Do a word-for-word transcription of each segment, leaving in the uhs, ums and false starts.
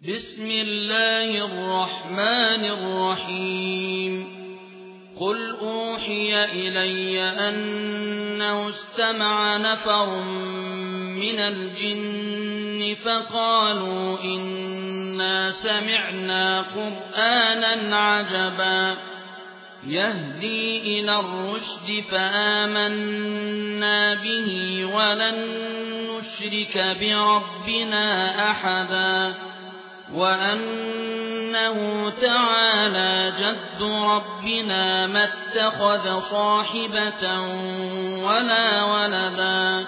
بسم الله الرحمن الرحيم قل أوحي إلي أنه استمع نفر من الجن فقالوا إنا سمعنا قرآنا عجبا يهدي إلى الرشد فآمنا به ولن نشرك بربنا أحدا وأنه تعالى جد ربنا ما اتخذ صاحبة ولا ولدا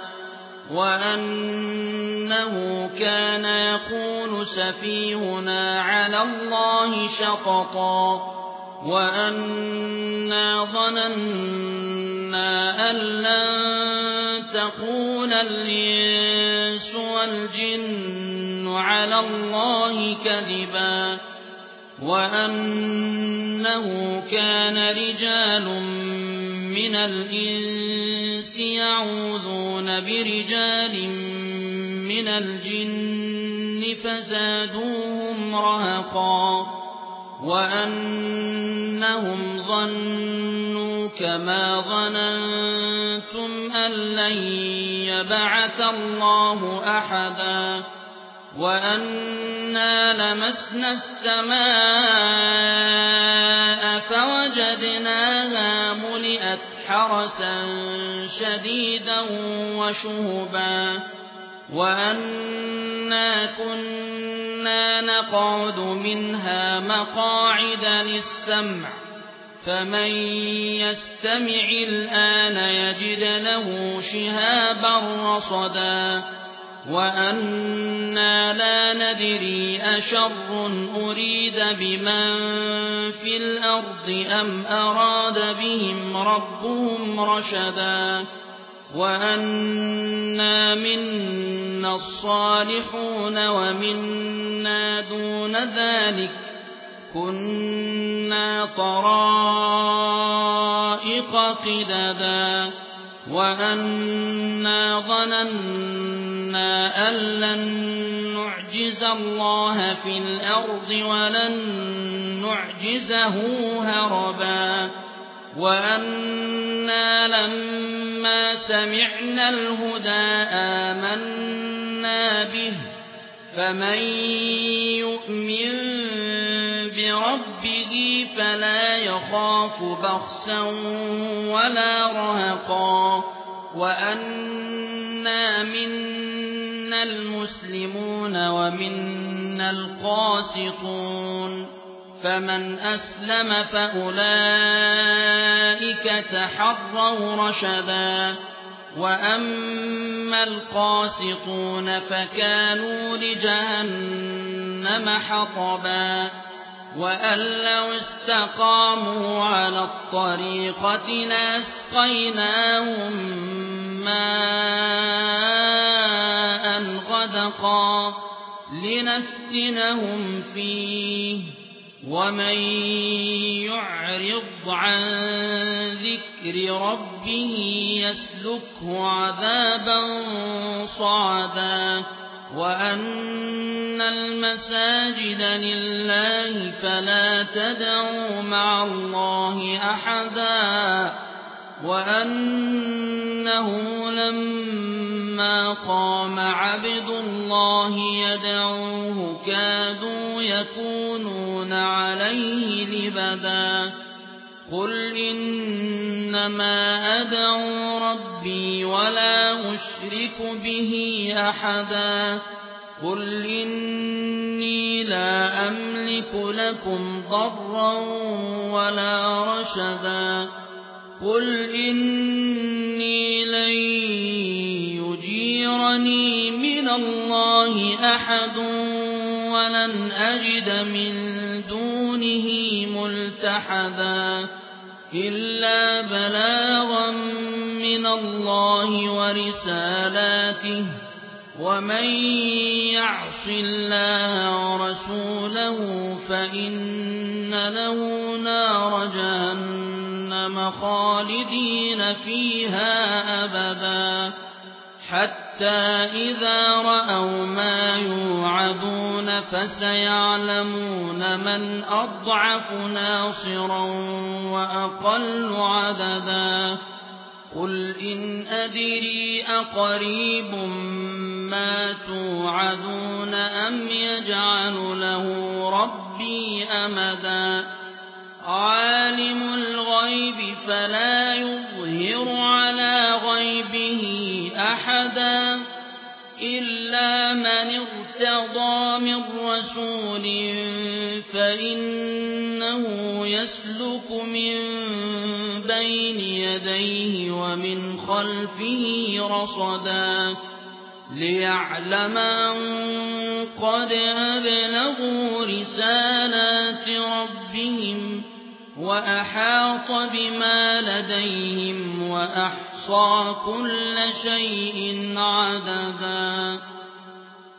وأنه كان يقول سفيهنا على الله شططا وأنا ظننا أن لن تقول الإنس والجن على الله كذبا وأنه كان رجال من الإنس يعوذون برجال من الجن فزادوهم رهقا وأنهم ظنوا كما ظننتم أن لن يبعث الله أحدا وأنا لمسنا السماء فوجدناها ملئت حرسا شديدا وشهبا وأنا كنا نقعد منها مقاعد للسمع فمن يستمع الآن يجد له شهابا رصدا وأنا لا ندري أشر أريد بمن في الأرض أم أراد بهم ربهم رشدا وأنا منا الصالحون ومنا دون ذلك كنا طرائق قددا وأنا ظننا أن لن نعجز الله في الأرض ولن نعجزه هربا وأنا لما سمعنا الهدى آمنا به فمن يؤمن بربه فلا يخاف بخسا ولا رهقا وأنا منا المسلمون ومنا القاسطون فمن أسلم فأولئك تحروا رشدا وأما القاسطون فكانوا لجهنم حطبا وأن لو استقاموا على الطريقة لأسقيناهم ماء غدقا لنفتنهم فيه ومن يعرض عن ذكر ربه يسلكه عذابا صعدا وأن المساجد لله فلا تدعوا مع الله أحدا وأنه لما قام عبد الله يدعوه كادوا يكونون عليه لبدا قل إنما أدعو ربي ولا أشرك به أحدا قل إني لا أملك لكم ضرا ولا رشدا قل إني لن يجيرني من الله أحد ولن أجد من دونه ملتحدا إلا بلاغا من الله ورسالاته ومن يعص الله ورسوله فإن له نار جهنم خالدين فيها أبدا حتى إذا رأوا ما يوعدون فسيعلمون من أضعف ناصرا وأقل عددا قل إن أدري أقريب ما توعدون أم يجعل له ربي أمدا عالم الغيب فلا يظهر على غيبه أحدا إلا من ارتضى من رسول فإنه يسلك من بين يديه ومن خلفه رصدا ليعلم أن قد أبلغوا رسالات ربهم وأحاط بما لديهم وأحصى كل شيء عددا.